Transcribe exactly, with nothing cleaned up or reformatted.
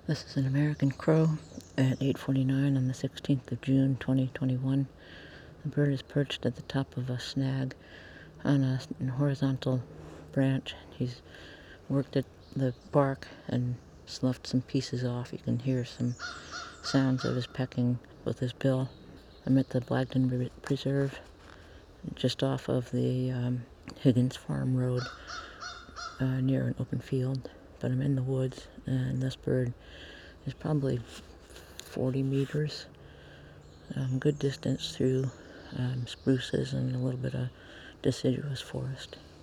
This is an American crow at eight forty-nine on the sixteenth of June, twenty twenty-one. The bird is perched at the top of a snag on a horizontal branch. He's worked at the bark and sloughed some pieces off. You can hear some sounds of his pecking with his bill. I'm at the Blagden Preserve, just off of the um, Higgins Farm Road, uh, near an open field. But I'm in the woods, and this bird is probably forty meters, um, good distance through um, spruces and a little bit of deciduous forest.